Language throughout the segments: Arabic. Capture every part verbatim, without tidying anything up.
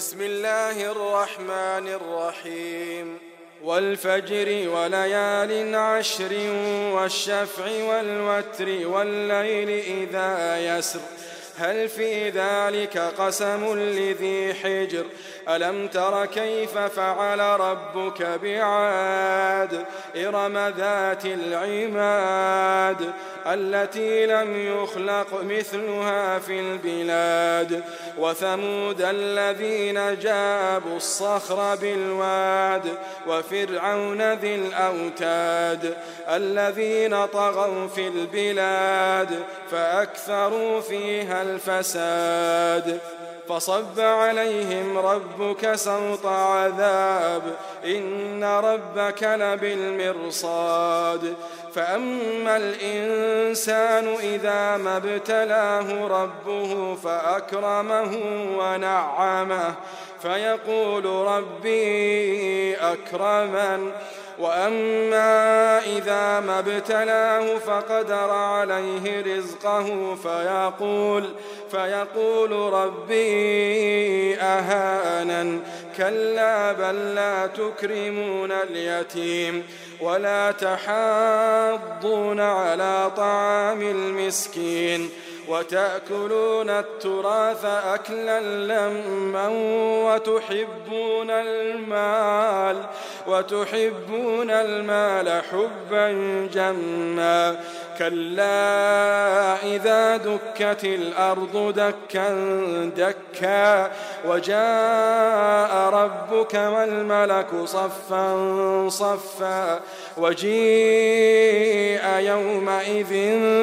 بسم الله الرحمن الرحيم والفجر وليال عشر والشفع والوتر والليل إذا يسر هل في ذلك قسم لذي حجر ألم تر كيف فعل ربك بعاد إرم ذات العماد التي لم يخلق مثلها في البلاد وثمود الذين جابوا الصخر بالواد وفرعون ذي الأوتاد الذين طغوا في البلاد فأكثروا فيها الفساد فصب عليهم ربك سوط عذاب إن ربك لبالمرصاد فأما الإنسان إذا ما ابتلاه ربه فأكرمه ونعمه فيقول ربي أكرمن وأما إذا ما ابتلاه فقدر عليه رزقه فيقول فيقول ربي أهانن كلا بل لا تكرمون اليتيم ولا تحاضون على طعام المسكين وتأكلون التراث أكلا لما وتحبون المال وتحبون المال حبا جما كلا إذا دكت الأرض دكا دكا وجاء ربك والملك صفا صفا وجيء يومئذ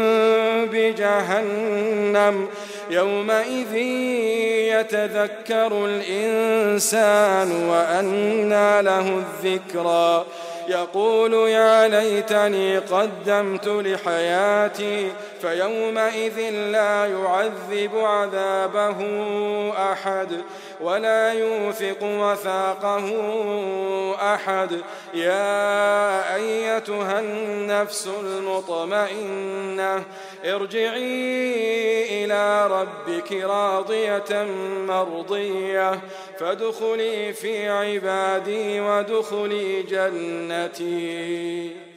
بجهنم يومئذ يتذكر الإنسان وأنى له الذكرى يقول يا ليتني قدمت لحياتي فيومئذ لا يعذب عذابه أحد ولا يوثق وثاقه أحد يا أيتها النفس المطمئنة ارجعي إلى ربك راضية مرضية فادخلي في عبادي وادخلي جنتي.